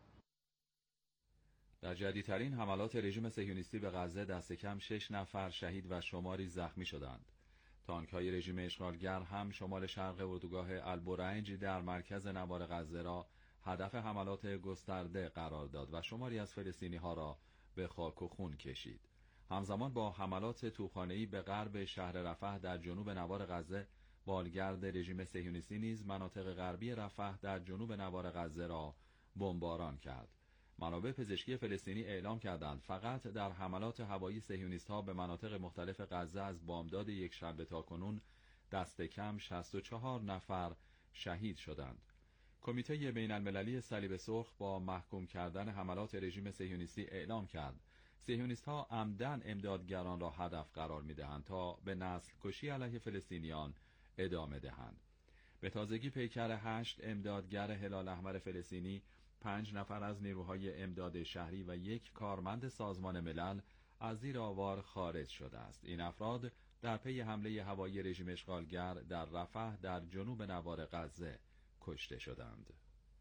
در جدیدترین حملات رژیم صهیونیستی به غزه دست کم شش نفر شهید و شماری زخمی شدند. تانک‌های رژیم اشغالگر هم شمال شرق اردوگاه البرنج در مرکز نوار غزه را هدف حملات گسترده قرار داد و شماری از فلسطینی‌ها را به خاک و خون کشید. همزمان با حملات توپخانه‌ای به غرب شهر رفح در جنوب نوار غزه، بالگرد رژیم صهیونیستی نیز مناطق غربی رفح در جنوب نوار غزه را بمباران کرد. منابع پزشکی فلسطینی اعلام کردند فقط در حملات هوایی صهیونیست‌ها به مناطق مختلف غزه از بامداد یک شنبه تاکنون دست کم شصت و چهار نفر شهید شدند. کمیته بین المللی صلیب سرخ با محکوم کردن حملات رژیم صهیونیستی اعلام کرد صهیونیست‌ها عمدن امدادگران را هدف قرار می‌دهند تا به نسل کشی علیه فلسطینیان ادامه دهند. به تازگی پیکر هشت امدادگر هلال احمر فلسطینی، پنج نفر از نیروهای امداد شهری و یک کارمند سازمان ملل از زیر آوار خارج شده است. این افراد در پی حمله هوایی رژیم اشغالگر در رفح در جنوب نوار غزه کشته شدند.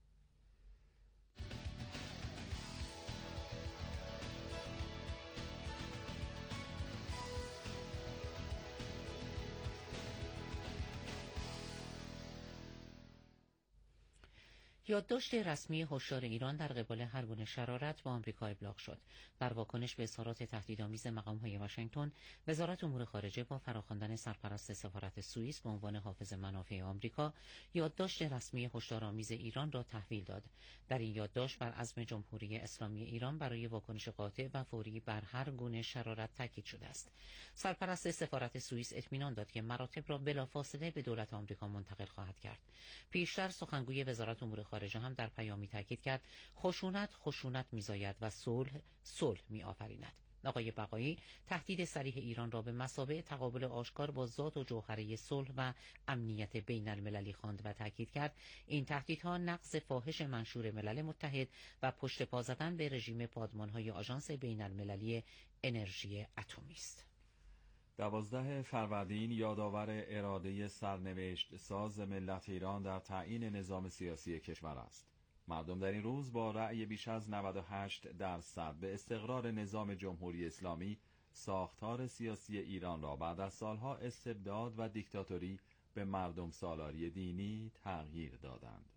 یادداشت رسمی هشدار ایران در قبال هر گونه شرارت با آمریکا ابلاغ شد. در واکنش به اظهارات تهدیدآمیز مقام‌های واشنگتن، وزارت امور خارجه با فراخواندن سرپرست سفارت سوئیس به عنوان حافظ منافع آمریکا، یادداشت رسمی هشدارآمیز ایران را تحویل داد. در این یادداشت بر عزم جمهوری اسلامی ایران برای واکنش قاطع و فوری بر هر گونه شرارت تاکید شده است. سرپرست سفارت سوئیس اطمینان داد که مراتب را بلافاصله به دولت آمریکا منتقل خواهد کرد. پیشتر سخنگوی وزارت امور خارجه هم در پیامی تاکید کرد خشونت خشونت می‌زاید و صلح صلح می‌آفریند. آقای بقایی تهدید صریح ایران را به مثابه تقابل آشکار با ذات و جوهره صلح و امنیت بین المللی خواند و تاکید کرد این تهدیدها نقض فاحش منشور ملل متحد و پشت پا زدن به رژیم پادمان‌های آژانس بین المللی انرژی اتمی است. دوازده فروردین یادآور اراده سرنوشت ساز ملت ایران در تعیین نظام سیاسی کشور است. مردم در این روز با رأی بیش از نود و هشت درصد به استقرار نظام جمهوری اسلامی ساختار سیاسی ایران را بعد از سالها استبداد و دیکتاتوری به مردم سالاری دینی تغییر دادند.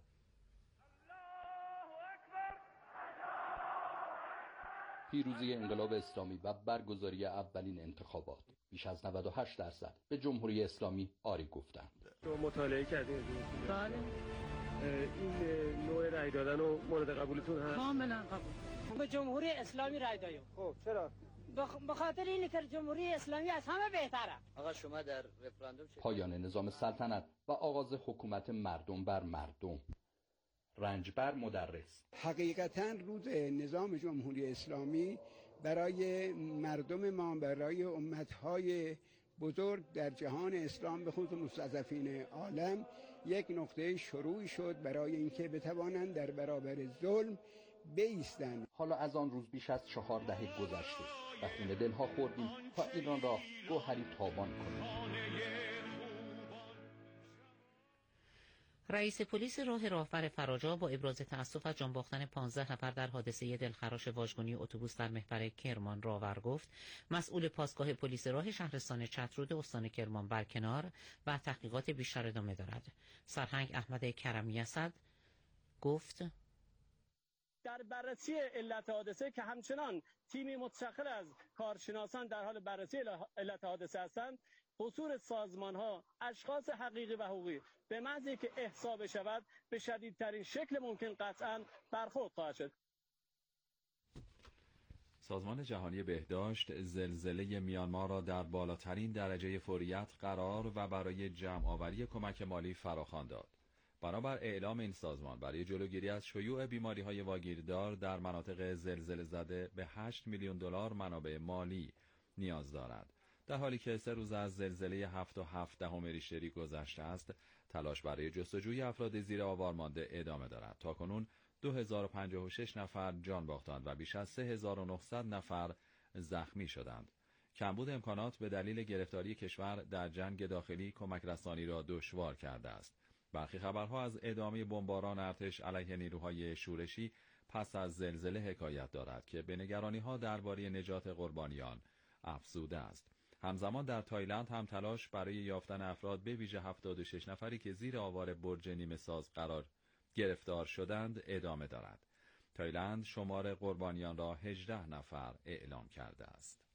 پیروزی انقلاب اسلامی و برگزاری اولین انتخابات، بیش از نود و هشت درصد به جمهوری اسلامی آری گفتند. شما مطالعه کردید؟ بله. این نوع رأی دادن و مورد قبولتون هست؟ کاملا قبول. به جمهوری اسلامی رأی دادیم. خب چرا؟ به خاطر اینی که جمهوری اسلامی از همه بهتره. آقا شما در رفراندوم پایان نظام سلطنت و آغاز حکومت مردم بر مردم. رنجبر مدرس: حقیقتا روز نظام جمهوری اسلامی برای مردم ما، برای امتهای بزرگ در جهان اسلام به خصوص مستضعفین عالم یک نقطه شروعی شد برای اینکه بتوانند در برابر ظلم بایستند. حالا از آن روز بیش از چهار دهه گذشته و خون دلها خوردیم تا ایران را گوهری تابان کنیم. رئیس پلیس راه راهور فراجا با ابراز تأسف از جان باختن پانزده نفر در حادثه دلخراش واژگونی اتوبوس در محور کرمان راهور گفت مسئول پاسگاه پلیس راه شهرستان چترود استان کرمان برکنار و تحقیقات بیشتر ادامه دارد. سرهنگ احمد کرمی اسد گفت در بررسی علت حادثه که همچنان تیمی متشکل از کارشناسان در حال بررسی علت حادثه هستند، قصور سازمان‌ها، اشخاص حقیقی و حقوقی به محضی که احصا بشود به شدیدترین شکل ممکن قطعاً برخورد خواهد شد. سازمان جهانی بهداشت زلزله میانمار را در بالاترین درجه فوریت قرار و برای جمع آوری کمک مالی فراخوان داد. بنابر اعلام این سازمان برای جلوگیری از شیوع بیماری‌های واگیردار در مناطق زلزله زده به هشت میلیون دلار منابع مالی نیاز دارد. در حالی که سه روز از زلزله هفت و هفت دهم ریشتری گذشته است، تلاش برای جستجوی افراد زیر آوار مانده ادامه دارد. تاکنون دو هزار و پنجاه و شش نفر جان باختند و بیش از سه هزار و نهصد نفر زخمی شدند. کمبود امکانات به دلیل گرفتاری کشور در جنگ داخلی کمک رسانی را دشوار کرده است. برخی خبرها از ادامه بمباران ارتش علیه نیروهای شورشی پس از زلزله حکایت دارد که به نگرانی‌ها درباره نجات قربانیان افزوده است. همزمان در تایلند هم تلاش برای یافتن افراد به ویژه هفتاد و شش نفری که زیر آوار برج نیمه ساز قرار گرفتار شدند ادامه دارد. تایلند شمار قربانیان را هجده نفر اعلام کرده است.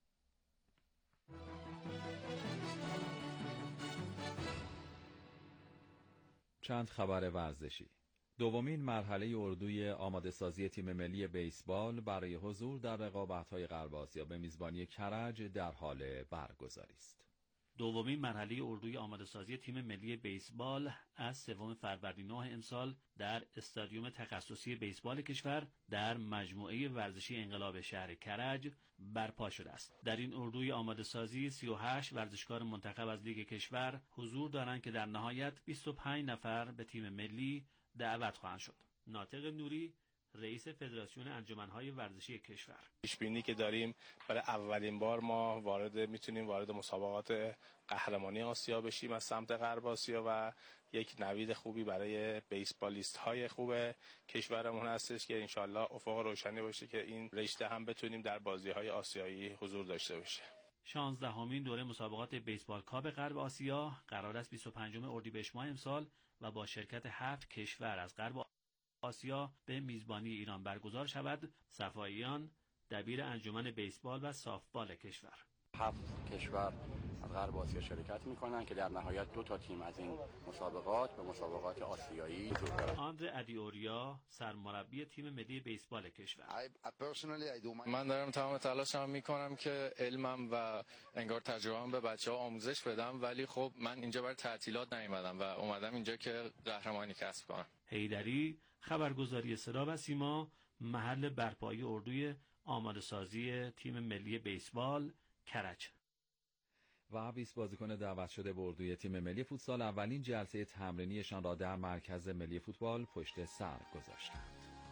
چند خبر ورزشی. دومین مرحله اردوی آماده سازی تیم ملی بیسبال برای حضور در رقابت‌های غرب آسیا به میزبانی کرج در حال برگزاری است. دومین مرحله اردوی آماده سازی تیم ملی بیسبال از سوم فروردین ماه امسال در استادیوم تخصصی بیسبال کشور در مجموعه ورزشی انقلاب شهر کرج برپا شده است. در این اردوی آماده سازی سی و هشت ورزشکار منتخب از لیگ کشور حضور دارند که در نهایت بیست و پنج نفر به تیم ملی دعوت خواهند شد. ناطق نوری رئیس فدراسیون انجمن‌های ورزشی کشور: پیش بینی که داریم برای اولین بار ما وارد میتونیم وارد مسابقات قهرمانی آسیا بشیم از سمت غرب آسیا و یک نوید خوبی برای بیسبالیست‌های خوب کشورمون هستش که انشالله افق روشنی باشه که این رشته هم بتونیم در بازی‌های آسیایی حضور داشته باشه. شانزدهمین دوره مسابقات بیسبال کاپ غرب آسیا قرار است بیست و پنجم اردیبهشت ماه امسال و با شرکت هفت کشور از غرب آسیا به میزبانی ایران برگزار شود. صفاییان دبیر انجمن بیسبال و سافتبال کشور: هفت کشور از غرب آسیا شرکت می‌کنند که در نهایت دو تا تیم از این مسابقات به مسابقات آسیایی حضور دارند. آندره ادیوریا سرمربی تیم ملی بیسبال کشور: من دارم تمام تلاشم میکنم که علمم و انگار تجربه‌ام به بچه‌ها آموزش بدم، ولی خب من اینجا برای تعطیلات نیومدم و اومدم اینجا که قهرمانی کسب کنم. حیدری خبرگزاری صدا و سیما محل برپایی اردوی آماده سازی تیم ملی بیسبال کرج. و بیست بازیکن دعوت شده به اردوی تیم ملی فوتسال اولین جلسه تمرینیشان را در مرکز ملی فوتبال پشت سر گذاشتند.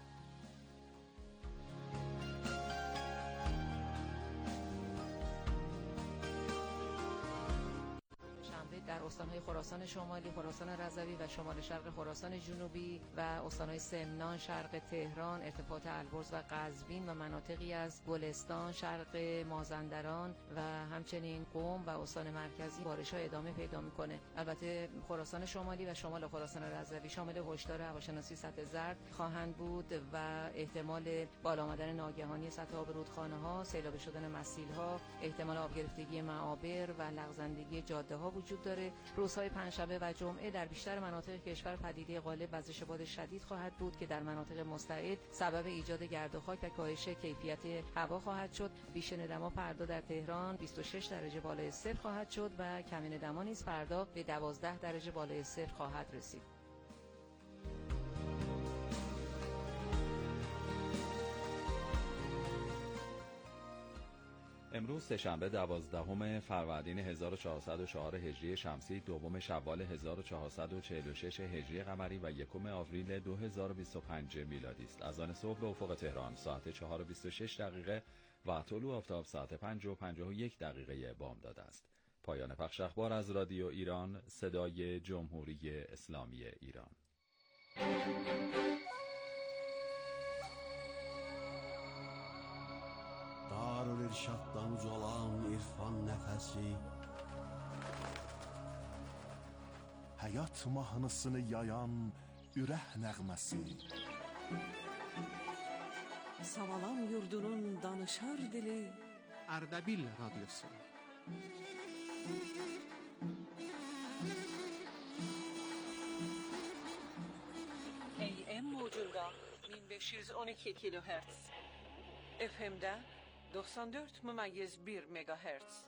در استان‌های خراسان شمالی، خراسان رضوی و شمال شرق خراسان جنوبی و استان‌های سمنان، شرق تهران، ارتفاعات البرز و قزوین و مناطقی از گلستان، شرق مازندران و همچنین قم و استان مرکزی بارش‌ها ادامه پیدا می‌کنه. البته خراسان شمالی و شمال خراسان رضوی شامل هشدار هواشناسی سطح زرد خواهند بود و احتمال بالا آمدن ناگهانی سطح آب رودخانه‌ها، سیلاب شدن مسیل‌ها، احتمال آب گرفتگی معابر و لغزندگی جاده‌ها وجود داره روزهای پنجشنبه و جمعه در بیشتر مناطق کشور پدیده غالب وزش باد شدید خواهد بود که در مناطق مستعد سبب ایجاد گرد و خاک و کاهش کیفیت هوا خواهد شد. بیشتر دما فردا در تهران بیست و شش درجه بالای صفر خواهد شد و کمین دما نیز فردا به دوازده درجه بالای صفر خواهد رسید. امروز سه‌شنبه دوازدهم فروردین هزار و چهارصد و چهار هجری شمسی، دوم شوال هزار و چهارصد و چهل و شش هجری قمری و یکم آوریل دو هزار و بیست و پنج میلادی است. از آن صبح به افق تهران ساعت چهار و بیست و شش دقیقه و طلوع آفتاب ساعت پنج و پنجاه و یک دقیقه بامداد است. پایان پخش اخبار از رادیو ایران، صدای جمهوری اسلامی ایران. Darül-İrşaddan uzalan irfan nəfəsi, həyat mahnısını yayan ürək nəğməsi, Savalan yurdunun danışar dili, Ardabil radyosu. A M موجunda bin beş yüz on iki kilohertz, F M'de doksan dört mümeyiz bir megahertz.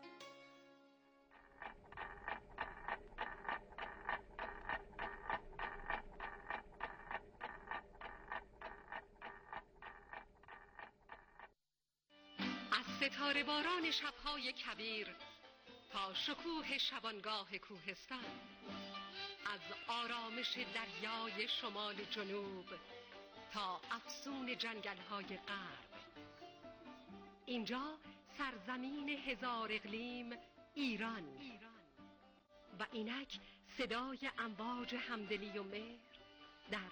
از ستاره باران شب‌های کبیر تا شکوه شبانگاه کوهستان، از آرامش دریای شمال جنوب تا افسون جنگل‌های غرب، اینجا سرزمین هزار اقلیم ایران و اینک صدای امواج همدلی و مهر در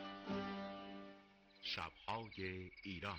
شب‌های ایران.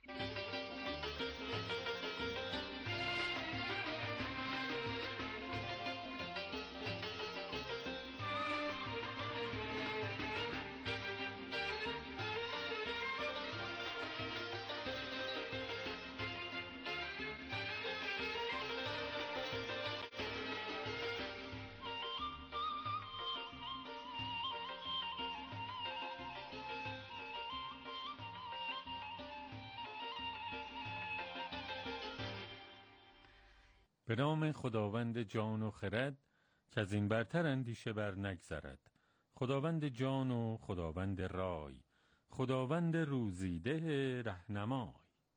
به نام خداوند جان و خرد که از این برتر اندیشه بر نگذرد، خداوند جان و خداوند رای، خداوند روزیده رهنمای.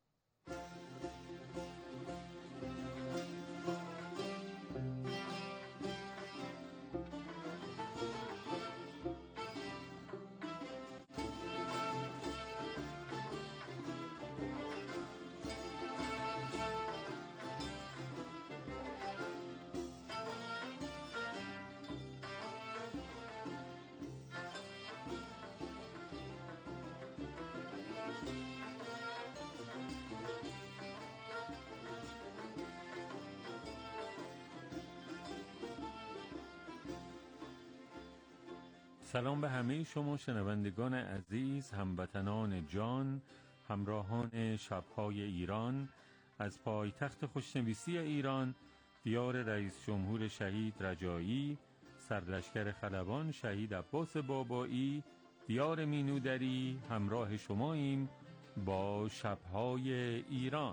سلام به همه شما شنوندگان عزیز، هموطنان جان، همراهان شب‌های ایران از پایتخت خوشنویسی ایران، دیار رئیس جمهور شهید رجایی، سرلشکر خلبان شهید عباس بابایی، دیار مینودری، همراه شماییم با شب‌های ایران.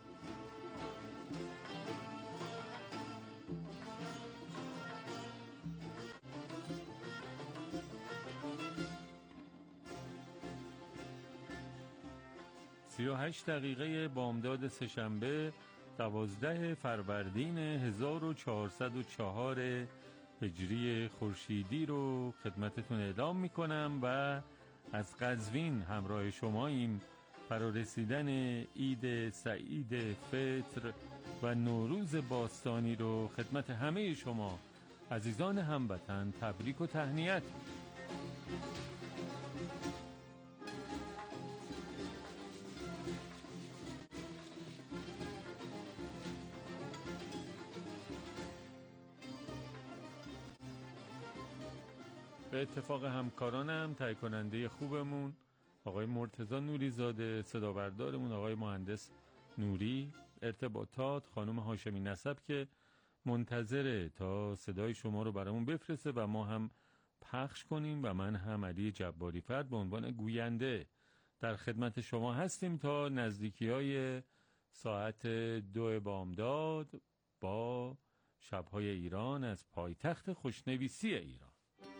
سی و هشت دقیقه بامداد سه‌شنبه دوازده فروردین هزار و چهارصد و چهار هجری خورشیدی رو خدمتتون اعلام میکنم و از قزوین همراه شماییم. فرارسیدن عید سعید فطر و نوروز باستانی رو خدمت همه شما عزیزان هموطن تبریک و تهنیت. به اتفاق همکارانم، تهیه کننده خوبمون آقای مرتضی نوری زاده، صدابردارمون آقای مهندس نوری، ارتباطات خانم هاشمی نسب که منتظره تا صدای شما رو برامون بفرسته و ما هم پخش کنیم و من هم علی جباری فرد به عنوان گوینده در خدمت شما هستیم تا نزدیکی های ساعت دو بامداد با شبهای ایران از پایتخت خوشنویسی ایران.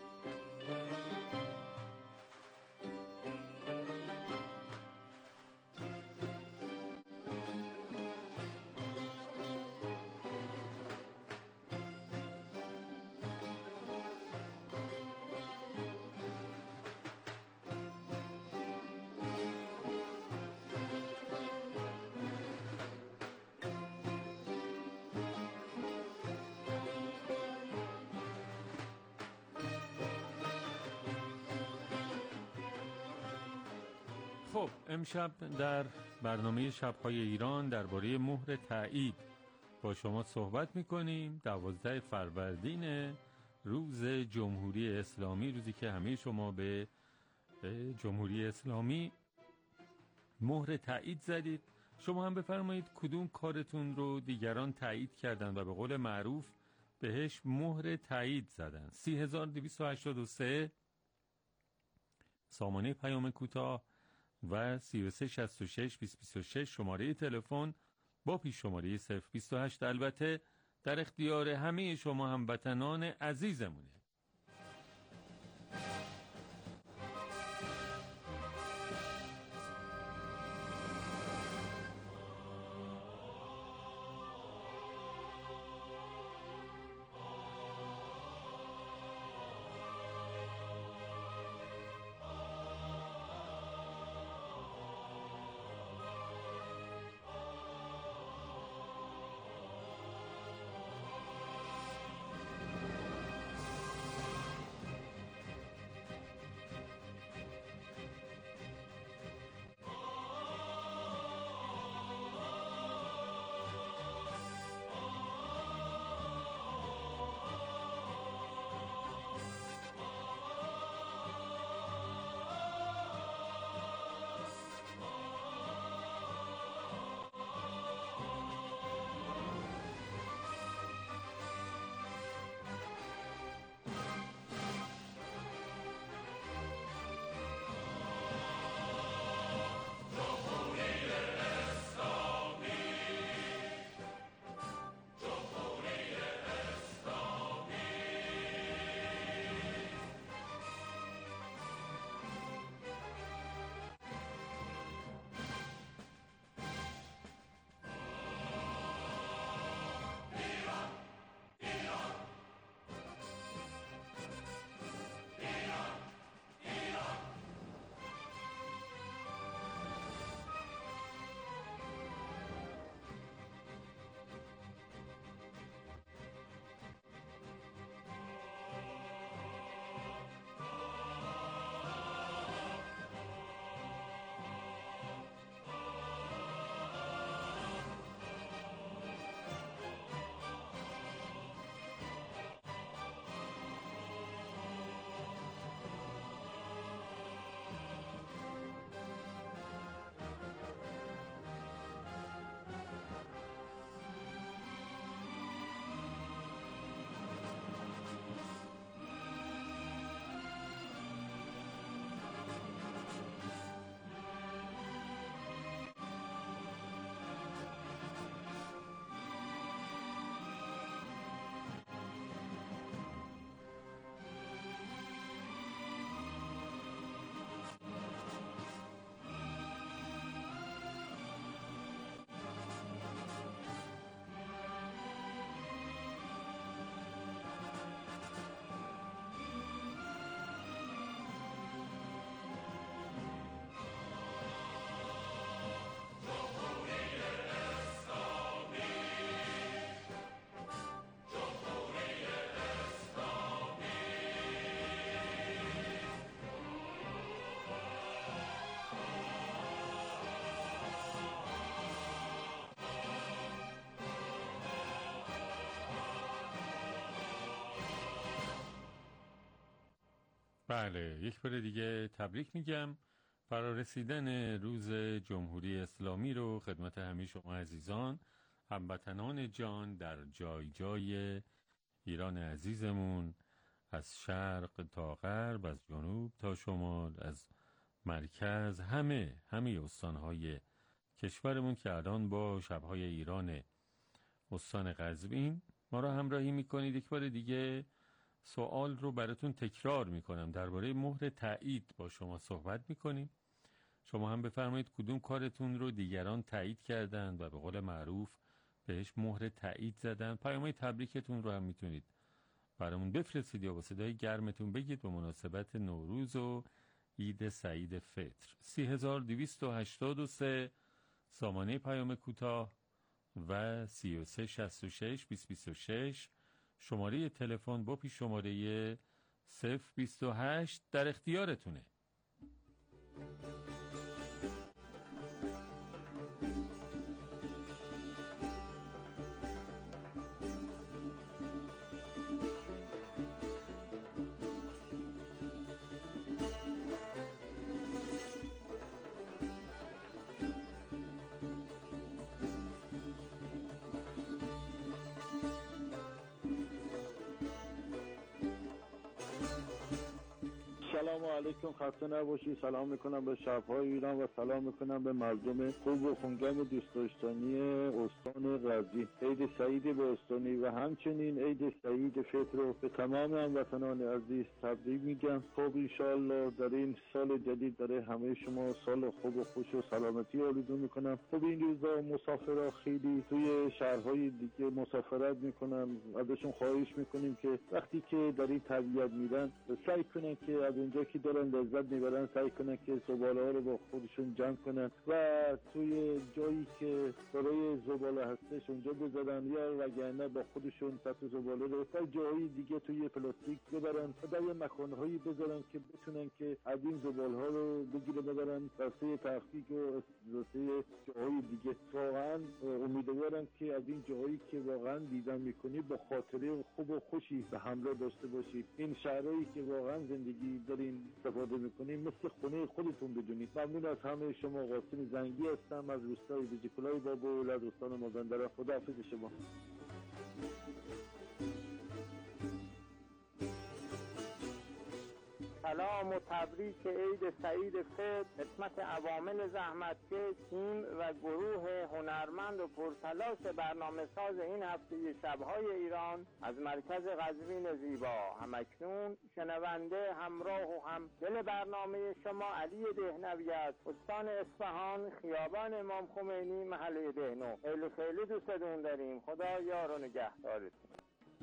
خب امشب در برنامه شب‌های ایران درباره مهر تایید با شما صحبت می‌کنیم. دوازده فروردین روز جمهوری اسلامی، روزی که همه شما به جمهوری اسلامی مهر تایید زدید. شما هم بفرمایید کدوم کارتون رو دیگران تایید کردن و به قول معروف بهش مهر تایید زدن. سی هزار و دویست و هشتاد و سه سامانه پیام کوتاه و سی و سه شصت و شش بیست بیست و شش شماره تلفن با پیش شماره صفر بیست و هشت البته در اختیار همه شما هموطنان عزیزمونه. بله، یک بار دیگه تبریک میگم. فرارسیدن روز جمهوری اسلامی رو خدمت همه شما عزیزان هموطنان جان در جای جای ایران عزیزمون، از شرق تا غرب، از جنوب تا شمال، از مرکز، همه همه استانهای کشورمون که الان با شبهای ایران استان قزوین ما را همراهی میکنید. یک بار دیگه سوال رو براتون تکرار میکنم، درباره مهر تایید با شما صحبت میکنیم. شما هم بفرمایید کدوم کارتون رو دیگران تایید کردند و به قول معروف بهش مهر تایید زدن. پیام‌های تبریکتون رو هم میتونید برامون بفرستید یا با صدای گرمتون بگید به مناسبت نوروز و عید سعید فطر. سی هزار دویست و هشتاد و سه سامانه پیام کوتاه و سی و سه شصت و شش بیست بیست و شش شماره تلفن با پیش شماره صفر بیست و هشت در اختیارتونه. سلام علیکم، خسته نباشی. سلام میکنم به شبهای ایران و سلام میکنم به مردم خوب و خونگرم دوست داشتنی استان قزوین. عید سعید به استانی و همچنین عید سعید فطر رو به تمام هموطنان عزیز تبریک میگم. خب انشالله در این سال جدید برای همه شما سال خوب و خوش و سلامتی آرزو میکنم. خب این روزا مسافرها خیلی توی شهرهای دیگه مسافرت میکنن، ازشون خواهش میکنیم که وقتی که در این طبیعت میرن سعی کنن که از اونجا که دارن لذت میبرن سعی کنن که زباله ها رو با خودشون جمع کنن و توی جایی که برای زباله هستش اونجا بذارن، یا وگرنه با خودشون سطح زباله رو تا جایی دیگه توی پلاستیک ببرن و در یه مکانهایی بذارن که بتونن که از این زباله ها رو بگیره ببرن واسه تحقیق و واسه جاهای دیگه. واقعا امیدوارم که از این جاهایی که واقعا دیدن میکنی با خاطره خوب و خوشی به همراه داشته باشید. این شهرهایی که واقعا زندگی دارین استفاده میکنین مثل خونه خودتون بدونید. ممنون از همه شما. قاسم زنگی هستم از روستای بجیکلای بابا ولد استان مازندران. خداحافظ شما. سلام و تبریک عید سعید فطر خدمت عوامل زحمتکش تیم و گروه هنرمند و پرتلاش برنامه ساز این هفته شبهای ایران از مرکز قزوین زیبا. همکنون شنونده همراه و هم دل برنامه شما علی دهنوی است، استان اصفهان، خیابان امام خمینی، محله دهنو. خیلی خیلی دوستتون داریم. خدا یار و نگهدارتون.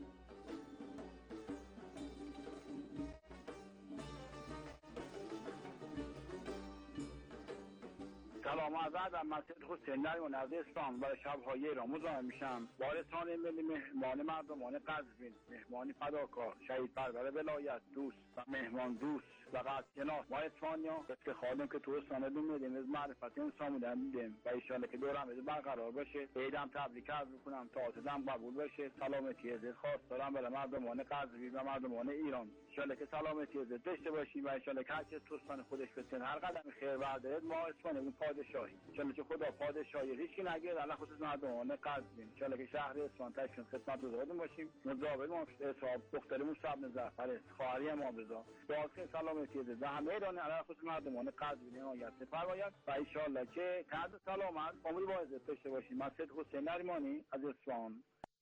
سلام و عرض من سید حسین نریمان از اصفهان برای شب‌های ایران مزاحم میشم. وارثان ملی، مهمان مردمان قزوین، مهمانی فداکار، شهید پرور ولایت، دوست و مهمان دوست و قدرشناس ما اصفهانیا افتخاریم که تو استان میدیم از معرفت انسان بودن دیدیم و ایشالا که دورم از برقرار باشه. عیدم تبریک عرض میکنم، تعاطدم قبول باشه. سلامتی عزت خواست دارم برای مردمان قزوین و مردمان ایران. ایشالا که سلامتی عزت داشته باشیم و ایشالا که هر کس تو استان خودش بتونه هر قدم خیر بردارد. ما اصفهان پادشاهی چون که خدا پادشاهی هیچی نگه الله خصوص مردمان قزوین. ان که شهر اصفهان تشکیل خدمت دادیم باشیم. مضاوب ما حساب دخترمون صاحب زعفر است، خواهری ما بزا باقی سلامتی ده همه ایران الله خصوص مردمان قزوین عنایت فرمایید و ان شاءالله که کاد سلامت عمر با عزت داشته باشیم. من سید حسین نریمانی از اصفهان.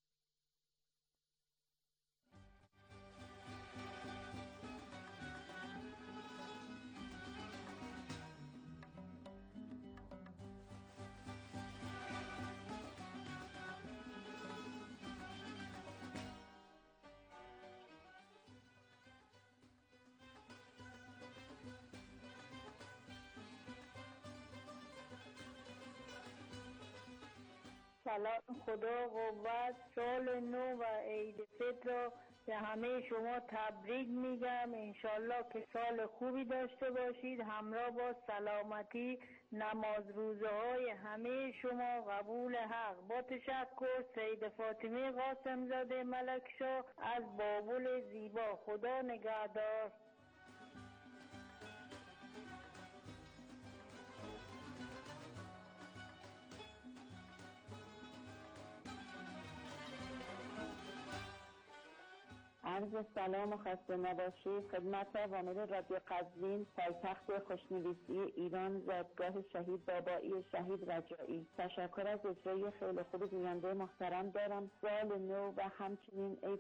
سلام، خدا قوت، سال نو و عید فطر را به همه شما تبریک میگم. انشالله که سال خوبی داشته باشید، همراه با سلامتی. نماز روزه های همه شما قبول حق. با تشکر سید فاطمه قاسم زاده ملکشاه از بابل زیبا. خدا نگهدار. عرض سلام و خسته نباشید خدمت عوامل رادیو قزوین، پایتخت خوشنویسی ایران، زادگاه شهید بابایی شهید رجایی. تشکر از اجرای خیلی خوب گوینده محترم دارم. سال نو و همچنین عید